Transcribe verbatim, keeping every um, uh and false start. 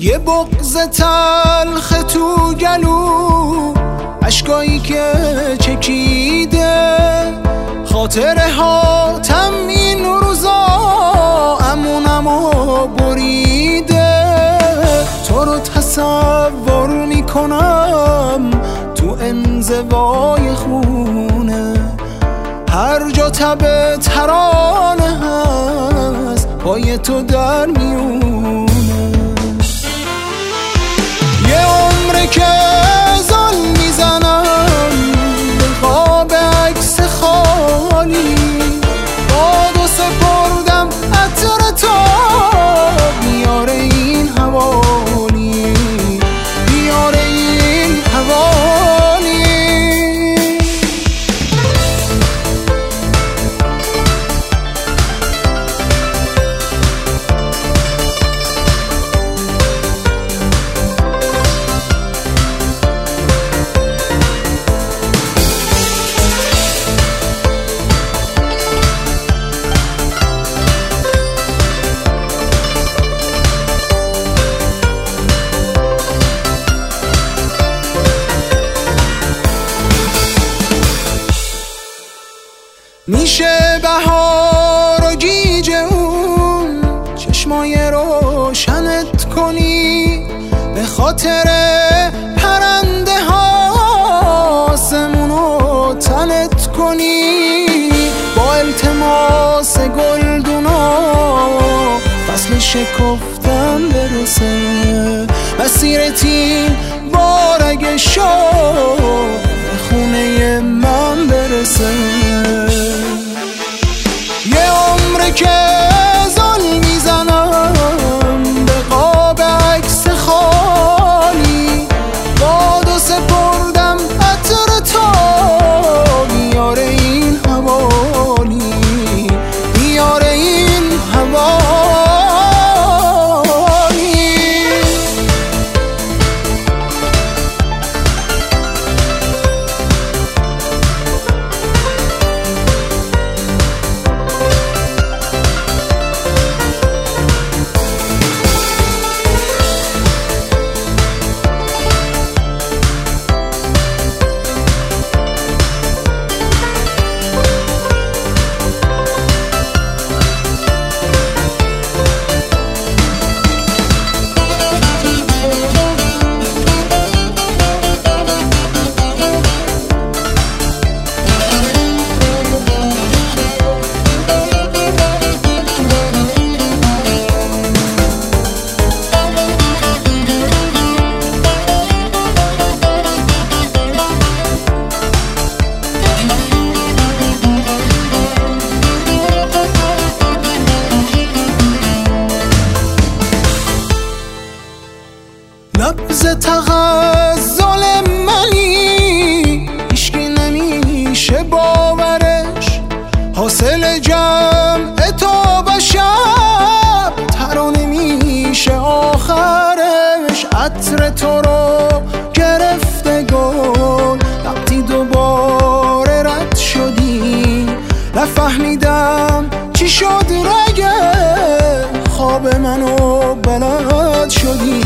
یه بغض تلخ تو گلو، اشکایی که چکیده، خاطره هاتم این روزا امونمو بریده. تو رو تصور میکنم تو انزوای خونه، هر جا تب ترانه هست پای تو در میونه. یه عمره که زل میزنم به خواب عکس خالی، بادو سپردم عطر تو بیاره این حوالی، بیاره این حوالی. میشه بهار و گیج اون چشمای روشنت کنی، به خاطر پرنده ها آسمونو تنت کنی، با التماس گلدونا فصل شکفتن برسه، مسیر تین بارگ شو به خونه من برسه. یه عمره که زل میزنم به قاب عکس خالی، بادو سپردم عطر تو بیاره این حوالی، بیاره این حوالی. نبض تغزل منی هیچکی نمیشه باورش، حاصل جمع تو به شب ترانه میشه آخرش. عطر تو رو گرفته گل وقتی دوباره رد شدی، نفهمیدم چی شد رگه خواب منو بلد شدی.